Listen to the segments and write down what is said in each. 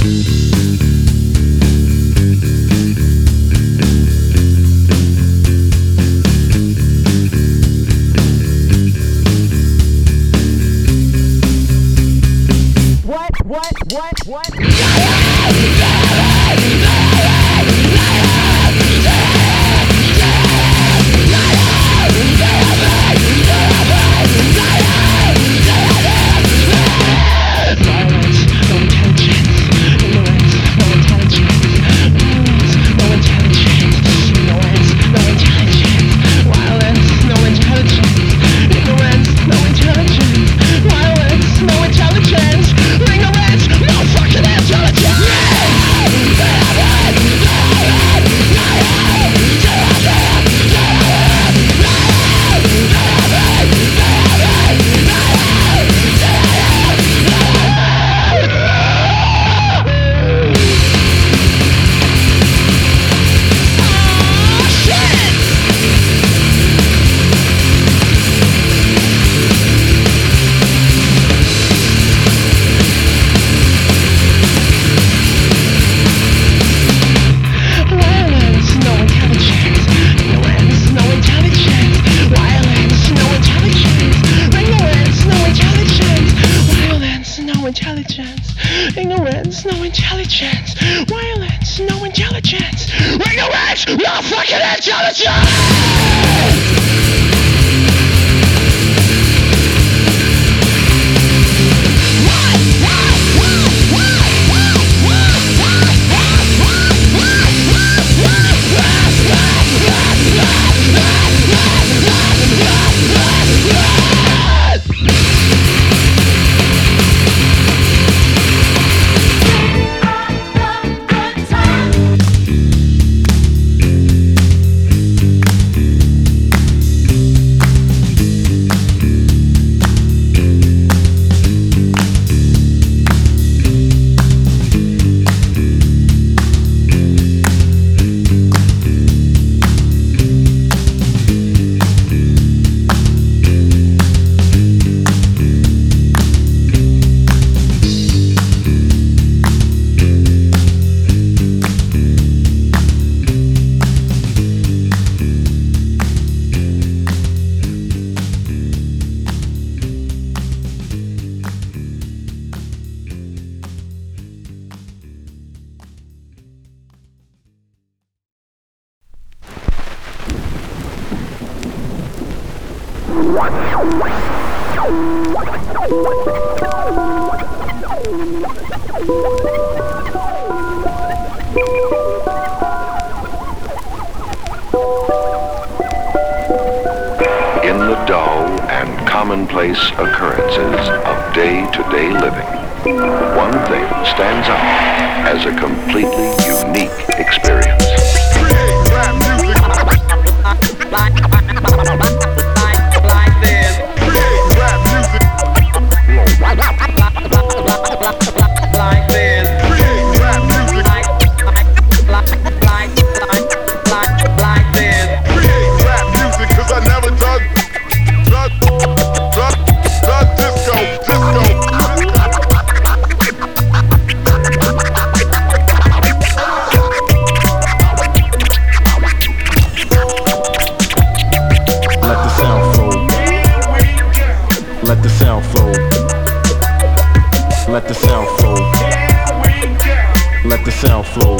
Ignorance, no intelligence. Violence, no intelligence. Ignorance, no fucking intelligence. In the dull and commonplace occurrences of day-to-day living, one thing stands out as a completely unique experience. Create rap music like this. Create rap music like this. Create rap music like this. Create rap music 'cause I never done disco. Let the sound flow. Let the sound flow. Let the sound flow. Let the sound flow.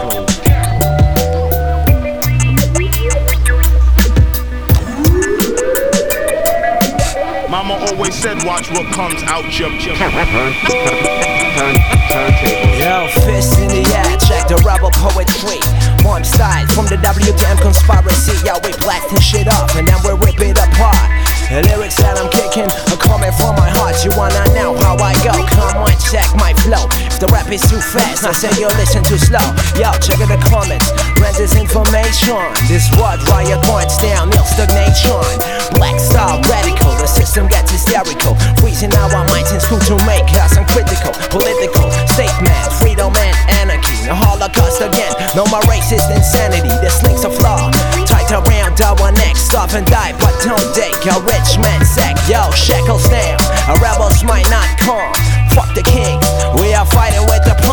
Mama always said, watch what comes out your Turntable. Yo, fist in the air, check the rebel poetry. One style from the WTM conspiracy. Yo, we blasting shit up and then we rip it apart. The lyrics that I'm kicking are coming from my heart. You wanna know how I go? Come on, check my flow. If the rap is too fast, I say you listen too slow. Yo, check out the comments, renders information. This what riot points down, nil stagnation. Black star radical, the system gets hysterical. Freezing our minds in school to make us uncritical. Political statement, freedom and anarchy. No Holocaust again, no more racist insanity. This link's a flaw, tight around our necks. Starve and die, but don't take a rich man's sack. Yo, shackles down, our rebels might not come. Fuck the kings, we are fighting with the